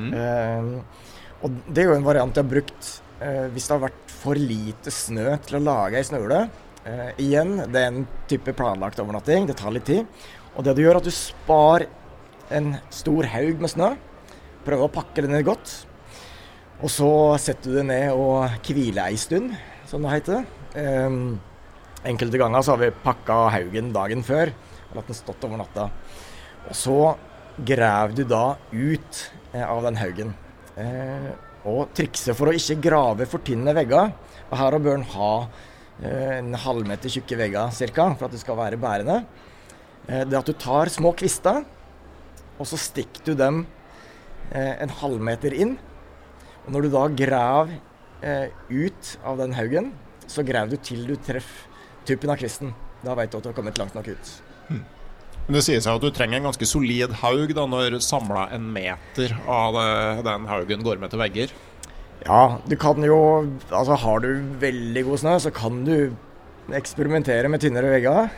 [SPEAKER 5] Og det jo en variant jeg har brukt hvis det har vært for lite snø til å lage ei snøhule. Igjen, det en type planlagt overnatting, det tar litt tid. Og det du gjør at du spar en stor haug med snø, prøver å pakke det ned godt, og så setter du det ned og hviler ei stund, som det heter. Enkelte ganger så har vi pakket haugen dagen før, og latt den stått over natta. Og så graver du da ut av den haugen. Og trikset for å ikke grave for tynne vegger, og her bør den ha en halvmeter tjukke vegger cirka, for at det skal være bærende, det at du tar små kvister, og så stikker du dem en halvmeter inn, og når du da graver ut av den haugen, så graver du til du treffer tuppen av kvisten. Da vet du at du har kommet langt nok ut.
[SPEAKER 2] Det sier seg at du trenger en ganske solid haug da, når samlet en meter av den haugen går med til vegger.
[SPEAKER 5] Ja, du kan jo, altså har du veldig god snø, så kan du eksperimentere med tynnere vegger.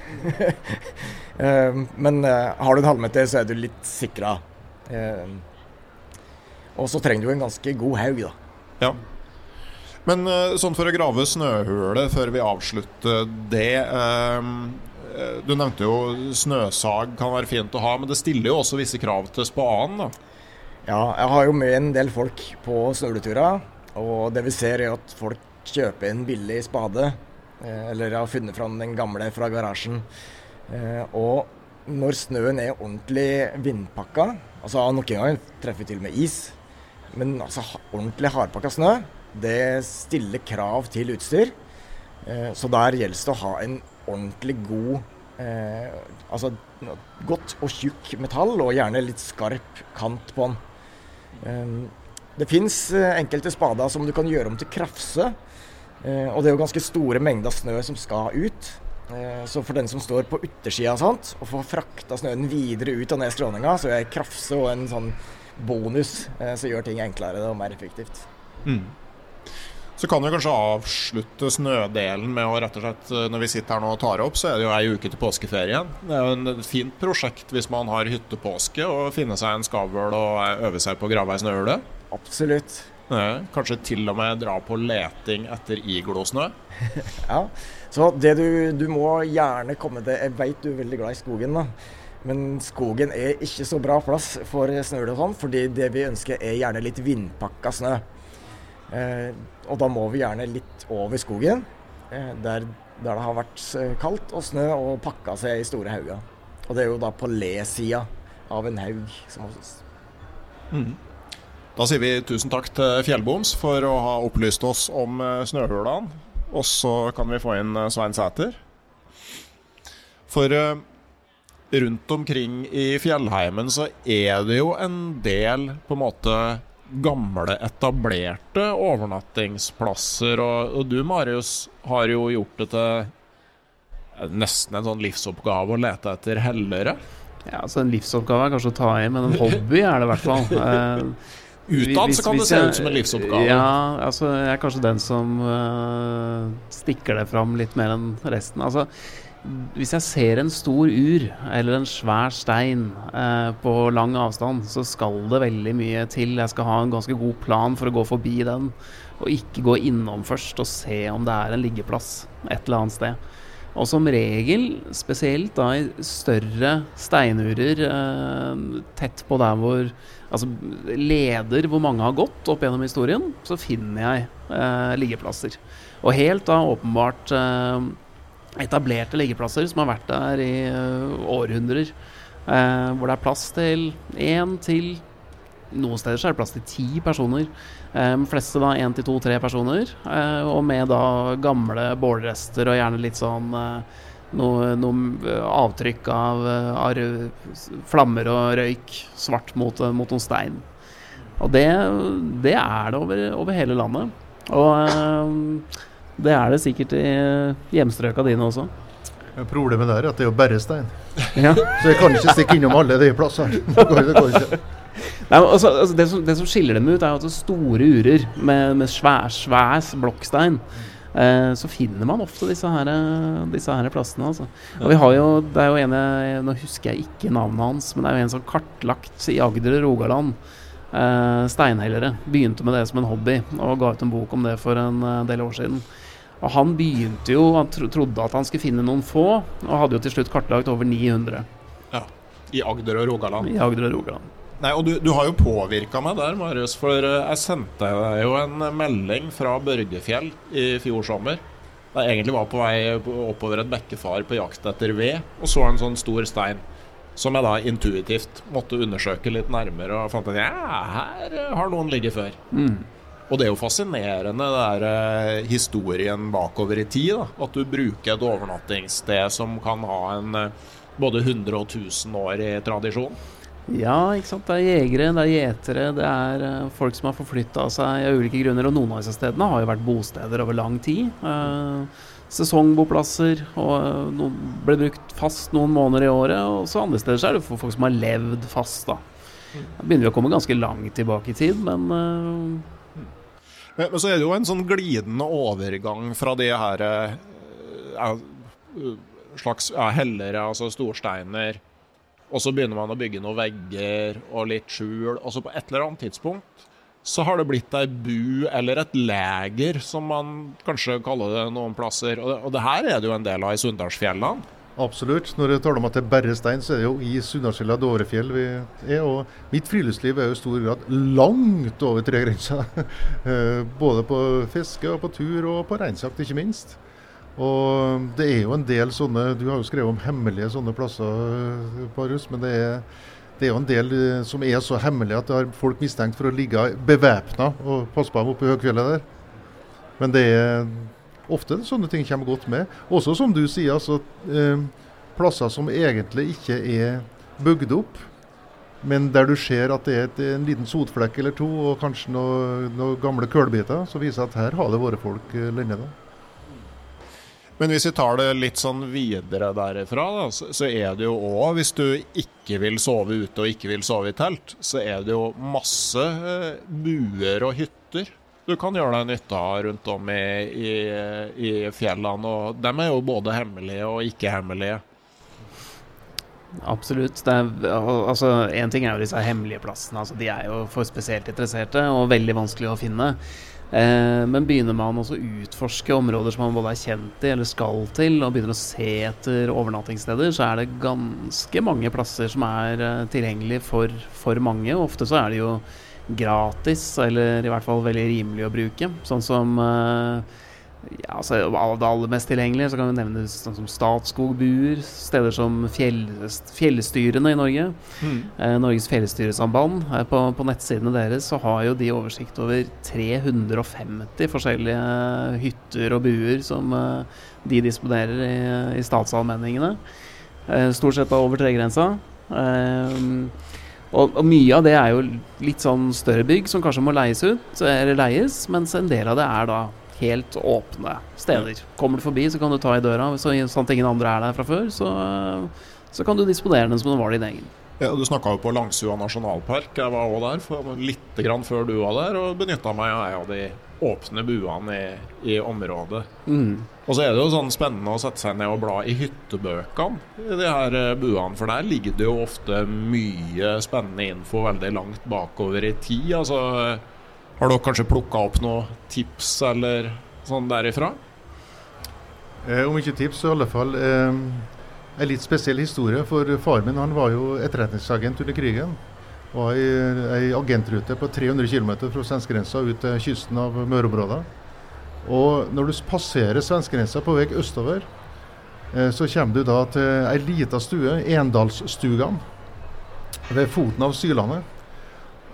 [SPEAKER 5] Men har du en halvmeter, så du litt sikret. Og så trenger du en ganske god haug da.
[SPEAKER 2] Ja. Men sånn for å grave snøhule før vi avslutter det, du nevnte jo snøsag kan være fint å ha, men det stiller jo også visse krav til spaden da.
[SPEAKER 5] Ja, jeg har jo med en del folk på snøhuleturer, og det vi ser at folk kjøper en billig spade, eller har funnet fram den gamle fra garasjen. Og når snøen ordentlig vindpakka, altså noen ganger treffer vi til med is, men altså ordentlig hardpakka snø, det stiller krav til utstyr. Så der gjelder det å ha en ordentlig god, altså godt og tjukk metall, og gjerne litt skarp kant på den. Det finnes enkelte spader som du kan gjøre om til krafse, og det jo ganske store mengder snø som skal ut. Så for den som står på yttersida og får frakta snøen videre ut av ned skråninga, så krafse og en sånn bonus som gjør ting enklere og mer effektivt.
[SPEAKER 2] Så kan vi kanskje avslutte snødelen med å rett og slett, når vi sitter her nå og tar opp, så det jo en uke til påskeferien. Det jo et fint prosjekt hvis man har hyttepåske og finne seg en skavl og øve seg på å grave i snøhule.
[SPEAKER 5] Absolutt.
[SPEAKER 2] Kanskje til og med dra på leting etter iglosnø.
[SPEAKER 5] Ja, så det du må gjerne komme til, jeg vet du veldig glad i skogen da, men skogen ikke så bra plass for snøhule og sånn, fordi det vi ønsker gjerne litt vindpakka snø. Og da må vi gjerne litt over skogen, der det har vært kaldt og snø og pakka seg i store hauger. Og det jo da på le-sida av en haug som oftest.
[SPEAKER 2] Da sier vi tusen takk til Fjellboms for å ha opplyst oss om snøhulene, og så kan vi få inn Svein Sæter. For rundt omkring i fjellheimen så det jo en del på en måte gamle etablerte overnattingsplasser, og du Marius har jo gjort det til nesten en sånn livsoppgave å lete etter hellere.
[SPEAKER 3] Ja, altså en livsoppgave kanskje å ta i, men en hobby det i hvert fall.
[SPEAKER 2] Utad så kan det se ut som en livsoppgave.
[SPEAKER 3] Ja, altså jeg kanskje den som stikker det fram litt mer enn resten. Altså, hvis jeg ser en stor ur eller en svær stein på lang avstand, så skal det veldig mye til. Jeg skal ha en ganske god plan for å gå forbi den, og ikke gå innom først og se om det en liggeplass et eller annet sted. Og som regel, spesielt da i større steinurer, tett på der hvor, altså leder hvor mange har gått opp gjennom historien, så finner jeg liggeplasser. Og helt da åpenbart etablerte liggeplasser som har vært der i århundrer, hvor det plass til 1 til noen steder så det plass til 10 personer. Fleste da 1 til 2, 3 personer, og med da gamle bålrester og gjerne litt sånn noe avtrykk av flammer og røyk svart mot noen stein. Og det det over hele landet. Og det det sikkert i hjemstrøka dine også.
[SPEAKER 6] Problemet der at det jo bare stein.
[SPEAKER 3] Ja.
[SPEAKER 6] Så jeg kan ikke stikke innom alle de plassene. Det går ikke.
[SPEAKER 3] Nei, altså, det som skiller dem ut at det store urer med svær blokkstein. Så finner man ofte disse her plassene, altså. Og vi har jo, det jo en nå husker jeg ikke navnet hans, men det jo en som kartlagt i Agder og Rogaland steinhellere. Begynte med det som en hobby og ga ut en bok om det for en del år siden. Og han begynte jo, han trodde at han skulle finne noen få, og hadde jo til slutt kartlagt over 900.
[SPEAKER 2] Ja, i Agder og Rogaland.
[SPEAKER 3] I Agder og Rogaland.
[SPEAKER 2] Nei, og du har jo påvirket meg der, Marius, for jeg sendte deg jo en melding fra Børgefjell i fjor sommer. Da jeg egentlig var på vei oppover et bekkefar på jakt etter ved, og så en sånn stor stein, som jeg da intuitivt måtte undersøke litt nærmere, og fant at her har noen ligget før. Og det jo fascinerende, det historien bakover i tid, da. At du bruker et overnattingssted som kan ha en både 100 og 1000 år i tradisjon.
[SPEAKER 3] Ja, ikke sant? Det jegere, det gjetere, det folk som har forflyttet seg av ulike grunner, og noen av disse stedene har jo vært bosteder over lang tid. Sesongboplasser, og noen ble brukt fast noen måneder i året, og så andre steder så det for folk som har levd fast, da. Det begynner vi å komme ganske langt tilbake i tid, men
[SPEAKER 2] så det jo en sånn glidende overgang fra de her slags hellere, altså storsteiner, og så begynner man å bygge noen vegger og litt skjul, og så på et eller annet tidspunkt så har det blitt ei bu eller et leger, som man kanskje kaller det noen plasser, og det her det jo en del av i Sunndalsfjellene.
[SPEAKER 6] Absolutt. Når jeg taler om at det bare stein, så det jo i Sunndalsfjella Dårefjell vi og mitt friluftsliv jo i stor grad langt over tregrensa. Både på fiske og på tur og på reinsjakt, ikke minst. Og det jo en del sånne, du har jo skrevet om hemmelige sånne plasser, Marius, men det jo en del som så hemmelige at det har folk mistenkt for å ligge bevæpnet og passe på dem oppe i høgfjellet der. Men det ofte sånne ting kommer godt med. Også som du sier, altså, plasser som egentlig ikke bygd opp, men der du ser at det en liten sotflekk eller to, og kanskje noen gamle kølbiter, så viser at her har det vært folk lenge da.
[SPEAKER 2] Men hvis vi tar det litt sånn videre derifra, da, så det jo også, hvis du ikke vil sove ute og ikke vil sove i telt, så det jo masse buer og hytter du kan gjøre deg nytte av rundt om i fjellene, og dem jo både hemmelige og ikke hemmelige.
[SPEAKER 3] Absolutt. Altså, en ting jo disse hemmelige plassene, altså, de jo for spesielt interesserte og veldig vanskelig å finne. Men begynner man også å utforske områder som man både kjent i eller skal til, og begynner å se etter overnattingssteder, så det ganske mange plasser som tilgjengelige for mange. Ofte så det jo gratis, eller i hvert fall veldig rimelig å bruke. Sånn som altså, det aller mest tilgjengelige, så kan vi nevne sånn som Statskogbuer, steder som fjellstyrene i Norge. Norges fjellstyresamband. På nettsidene deres så har jo de oversikt over 350 forskjellige hytter og buer som de disponerer i statsallmenningene. Stort sett over tregrensa. Og mye av det jo litt sånn større bygg som kanskje må leies ut, eller leies, mens en del av det da helt åpne steder. Kommer du forbi, så kan du ta i døra, sånn at ingen andre der fra før, så kan du disponere den som det var din egen.
[SPEAKER 2] Ja, du snakket jo på Langsua nasjonalpark, jeg var også der for litt grann før du var der, og benyttet meg av de åpne buene i området. Og så det jo sånn spennende å sette seg ned og bla i hyttebøkene i de her buene, for der ligger det jo ofte mye spennende info veldig langt bakover i tid. Altså, har dere kanskje plukket opp noen tips eller sånn derifra?
[SPEAKER 6] Om ikke tips, så i alle fall en litt spesiell historie, for far min han var jo etterretningsagent under krigen. Var i en agentrute på 300 km fra svenskegrensa ut til kysten av Møreområdet. Og når du passerer svenskegrensa på vei østover, så kommer du da til en liten stue, Endalsstugan, ved foten av Sydlandet.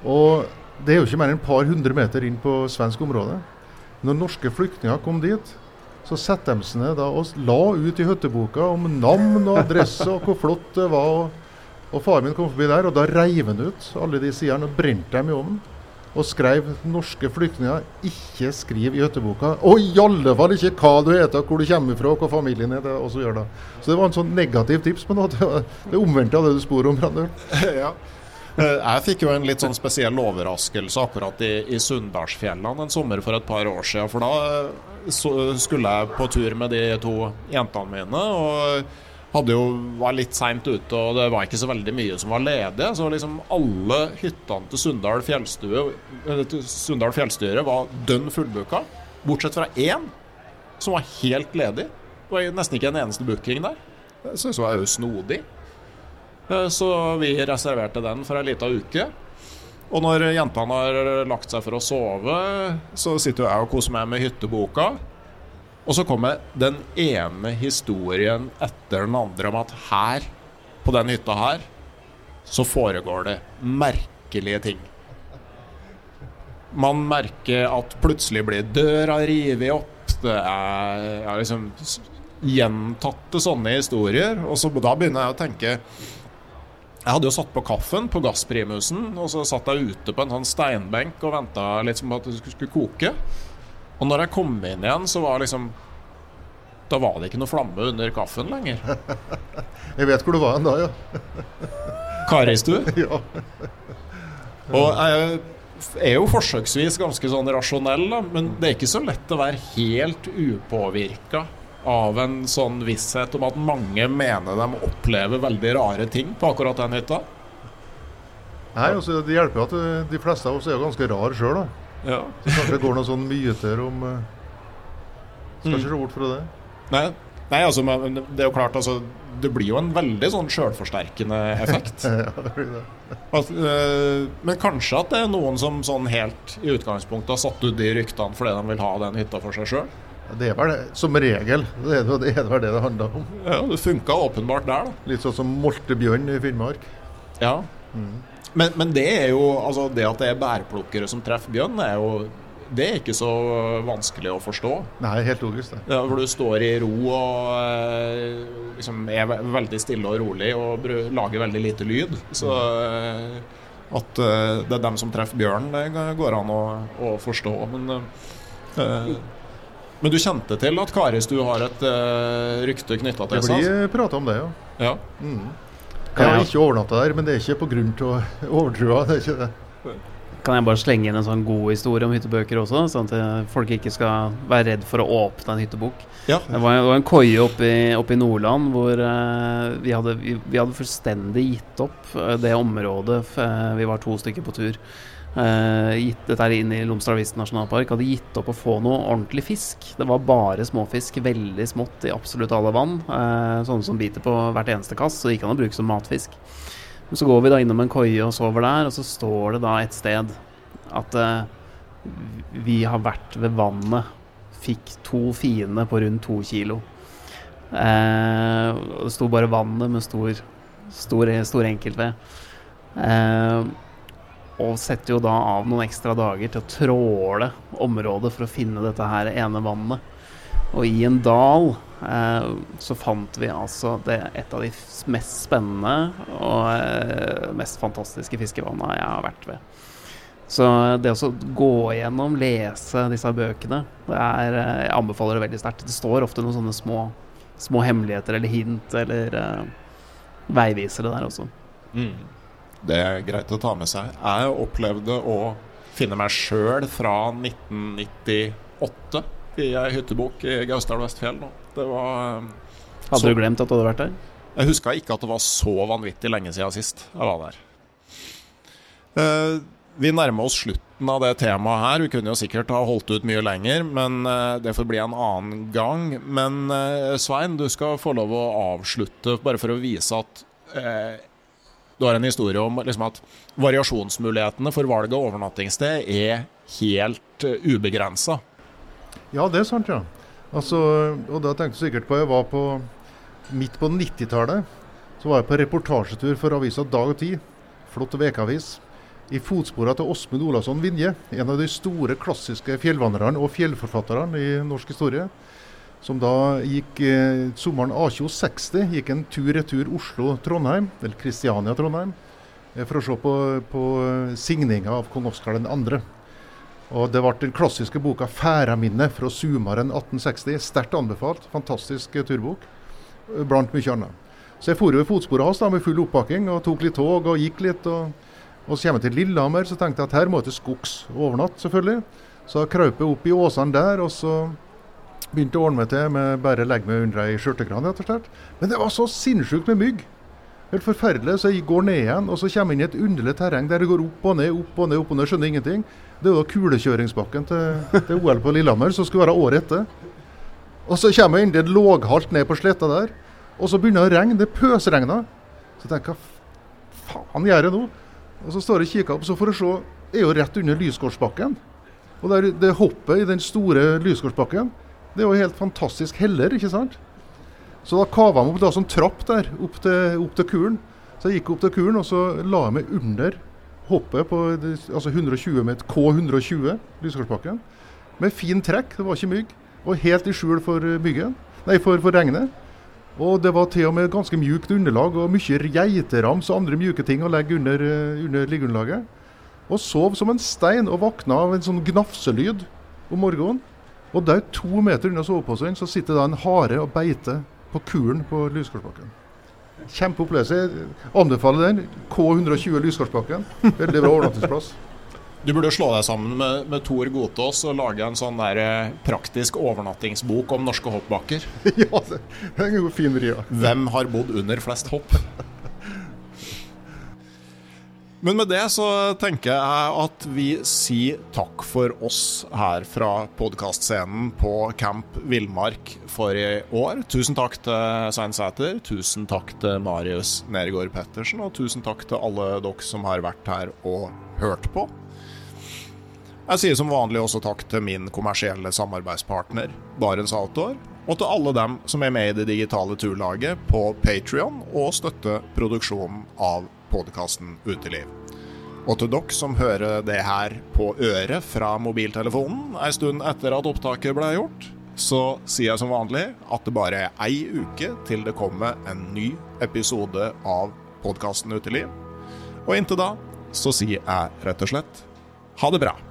[SPEAKER 6] Og det jo ikke mer enn et par hundre meter inn på svensk område. Når norske flyktninger kom dit, så sette de seg ned da og la ut i hytteboka om navn og adresse og hvor flott det var. Og far min kom forbi der, og da reiv han ut alle de sidene og brente dem i ovnen. Og skrev norske flyktninger, ikke skriv i hytteboka. Og i alle fall ikke hva du heter, hvor du kommer fra, hva familien er, og så gjør det. Så det var en sånn negativ tips på noe. Det omvendte av det du spor om, Brandøl.
[SPEAKER 2] Ja. Jeg fikk jo en litt sånn spesiell overraskelse akkurat i Sunndalsfjellene en sommer for et par år siden. For da skulle jeg på tur med de 2 jentene mine, og var litt sent ute, og det var ikke så veldig mye som var ledig. Så liksom alle hyttene til Sunndal fjellstyre var dønn fullbuka, bortsett fra 1 som var helt ledig. Det var nesten ikke en eneste booking der. Det synes jeg var jo snodig. Så vi reserverte den for en liten uke. Og når jentene har lagt seg for å sove, så sitter jeg og koser meg med hytteboka. Og så kommer den ene historien etter den andre om at her, på den hytta her, så foregår det merkelige ting. Man merker at plutselig blir døra rivet opp. Det er liksom gjentatte sånne historier. Og så da begynner jeg å tenke. Jeg hadde jo satt på kaffen på gassprimusen, og så satt jeg ute på en sånn steinbenk og ventet litt som at det skulle koke. Og når jeg kom inn igjen, så var da var det ikke noe flamme under kaffen lenger.
[SPEAKER 6] Jeg vet hvor du var en dag, ja.
[SPEAKER 2] Karistue?
[SPEAKER 6] Ja.
[SPEAKER 2] Og jeg jo forsøksvis ganske sånn rasjonell, da, men det ikke så lett å være helt upåvirket av en sånn visshet om at mange mener de opplever veldig rare ting på akkurat den hytta.
[SPEAKER 6] Nei, altså, det hjelper jo at de fleste av oss jo ganske rar selv da.
[SPEAKER 2] Ja.
[SPEAKER 6] Så kanskje det går noen sånne myter om skal ikke se bort fra det.
[SPEAKER 2] Nei, altså, men det jo klart, altså, det blir jo en veldig sånn selvforsterkende effekt.
[SPEAKER 6] Ja, det blir det.
[SPEAKER 2] Men kanskje at det noen som sånn helt i utgangspunktet har satt ut de ryktene fordi de vil ha den hytta for seg selv.
[SPEAKER 6] Det vel det, som regel. Det vel det handler om.
[SPEAKER 2] Ja, det funket åpenbart der da.
[SPEAKER 6] Litt sånn som Moltebjørn i Finnmark.
[SPEAKER 2] Ja. Men det jo, altså det at det bærplukkere som treffer bjørn, det ikke så vanskelig å forstå. Nei,
[SPEAKER 6] helt logisk det.
[SPEAKER 2] Ja, for du står i ro og liksom veldig stille og rolig og lager veldig lite lyd. Så at det dem som treffer bjørn, det går an å forstå. Men du kjente til at Karistue har et rykte knyttet til seg?
[SPEAKER 6] Det blir pratet om det, ja.
[SPEAKER 2] Ja.
[SPEAKER 6] Jeg har ikke overnattet der, men det ikke på grunn til å overtrua, det ikke det.
[SPEAKER 3] Kan jeg bare slenge inn en sånn god historie om hyttebøker også, sånn at folk ikke skal være redd for å åpne en hyttebok?
[SPEAKER 2] Ja.
[SPEAKER 3] Det var en koie oppe i Nordland hvor vi hadde fullstendig gitt opp det området. Vi var 2 stykker på tur. Dette inne i Lomstravisten nasjonalpark, hadde gitt opp å få noe ordentlig fisk. Det var bare småfisk, veldig smått i absolutt alle vann, sånne som biter på hvert eneste kast, så det ikke kan bruke som matfisk. Men så går vi da innom en koie og sover der, og så står det da et sted at vi har vært ved vannet, fikk 2 fine på rundt 2 kilo. Det sto bare vannet med stor enkeltved. Og setter jo da av noen ekstra dager til å tråle området for å finne dette her ene vannet. Og i en dal så fant vi altså et av de mest spennende og mest fantastiske fiskevannene jeg har vært ved. Så det å gå igjennom, lese disse bøkene, jeg anbefaler det veldig sterkt. Det står ofte noen sånne små hemmeligheter eller hint eller veivisere der også.
[SPEAKER 2] Det greit å ta med seg. Jeg opplevde å finne meg selv fra 1998 i en hyttebok i Gausdal Vestfjell nå. Det var
[SPEAKER 3] Hadde du glemt at du hadde vært der?
[SPEAKER 2] Jeg husker ikke at det var så vanvittig lenge siden sist jeg var der. Vi nærmer oss slutten av det temaet her. Vi kunne jo sikkert ha holdt ut mye lenger, men det får bli en annen gang. Men Svein, du skal få lov å avslutte bare for å vise at du har en historie om liksom, at variasjonsmulighetene for valg av overnattingssted helt ubegrenset.
[SPEAKER 6] Ja, det sant, ja. Altså, og da tenkte jeg sikkert på, jeg var midt på 90-tallet, så var jeg på reportasjetur for avisa Dag og Tid, flott vekavis. i fotsporet til Åsmund Olavsson Vinje, en av de store klassiske fjellvandrerne og fjellforfatterne i norsk historie, som da gikk sommeren 1860, gikk en tur-retur Oslo-Trondheim, eller Kristiania-Trondheim, for å se på signingen av kong Oskar den andre. Og det var den klassiske boka Færaminne fra sommeren 1860, sterkt anbefalt, fantastisk turbok, blant mye annet. Så jeg for jo i fotsporet hans da, med full oppbakking, og tok litt tog og gikk litt, og så kommer jeg til Lillehammer, så tenkte jeg at her må jeg til skogs overnatt, selvfølgelig. Så jeg krøp opp i åsene der, og så begynte å ordne meg til med bare legge meg under ei skjørtekran, rett og slett. Men det var så sinnssykt med mygg. Helt forferdelig, så jeg går ned igjen, og så kommer jeg inn i et underlig terreng der det går opp og ned, opp og ned, opp og ned, skjønner ingenting. Det var kulekjøringsbakken til OL på Lillehammer, som skulle være året etter. Og så kommer jeg inn i et låghalt ned på sletta der, og så begynner det å regne, det pøsregner. Så tenker jeg, hva faen gjør jeg nå? Og så står jeg og kikker opp, så for å se, jeg er jo rett under Lysgårdsbakken. Og det hoppet i den store Lysgårdsbakken, det er jo helt fantastisk heller, ikke sant? Så da kavet jeg meg opp da, sånn trapp der, opp til kuren. Så jeg gikk opp til kuren, og så la jeg meg under hoppet på altså 120 meter, K120, Lysgårdsbakken. Med fin trekk, det var ikke mygg. Og helt i skjul for myggen, nei, for regnet. Og det var til og med ganske mjukt underlag, og mye geiterams og andre mjuke ting å legge under liggeunderlaget. Og sov som en stein, og vakna av en sånn gnafselyd om morgenen. Og der 2 meter under soveposen, så sitter da en hare og beiter på kuren på Lysgårdsbakken. Kjempeopplevelse. Jeg anbefaler den. K120 Lysgårdsbakken. Veldig bra overnattingsplass.
[SPEAKER 2] Du burde slå deg sammen med Tor Gotaas og lage en sånn der praktisk overnattingsbok om norske hoppbakker.
[SPEAKER 6] Ja, det er en god fin vri.
[SPEAKER 2] Hvem har bodd under flest hopp? Men med det så tenker jeg at vi sier takk for oss her fra podcastscenen på Camp Villmark for i år. Tusen takk til Svein Sæter, tusen takk til Marius Nergård Pettersen, og tusen takk til alle dere som har vært her og hørt på. Jeg sier som vanlig også takk til min kommersielle samarbeidspartner, Barents Outdoor, og til alle dem som er med i det digitale turlaget på Patreon og støtter produksjonen av podcasten Uteliv. Og til dere som hører det her på øret fra mobiltelefonen en stund etter at opptaket ble gjort, så sier jeg som vanlig at det bare er en uke til det kommer en ny episode av podcasten Uteliv. Og inntil da så sier jeg rett og slett ha det bra.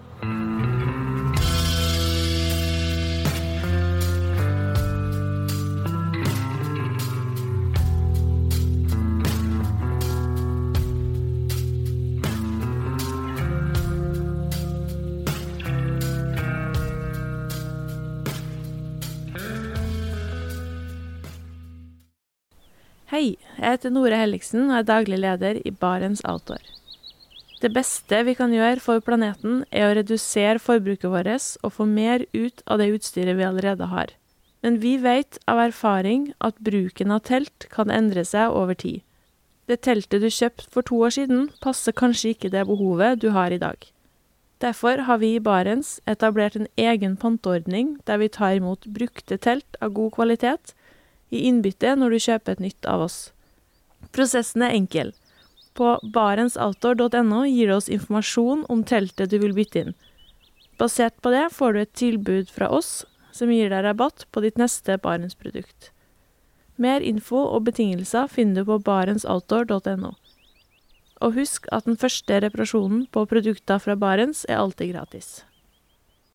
[SPEAKER 7] Hei, jeg heter Nore Helliksen og er daglig leder i Barents Outdoor. Det beste vi kan gjøre for planeten er å redusere forbruket vårt og få mer ut av det utstyret vi allerede har. Men vi vet av erfaring at bruken av telt kan endre seg over tid. Det teltet du kjøpte for 2 år siden passer kanskje ikke det behovet du har i dag. Derfor har vi i Barents etablert en egen panteordning der vi tar imot brukte telt av god kvalitet i innbytte når du kjøper et nytt av oss. Prosessen er enkel. På barentsoutdoor.no gir det oss informasjon om teltet du vil bytte inn. Basert på det får du et tilbud fra oss som gir deg rabatt på ditt neste Barents-produkt. Mer info og betingelser finner du på barentsoutdoor.no. Og husk at den første reparasjonen på produkter fra Barents er alltid gratis.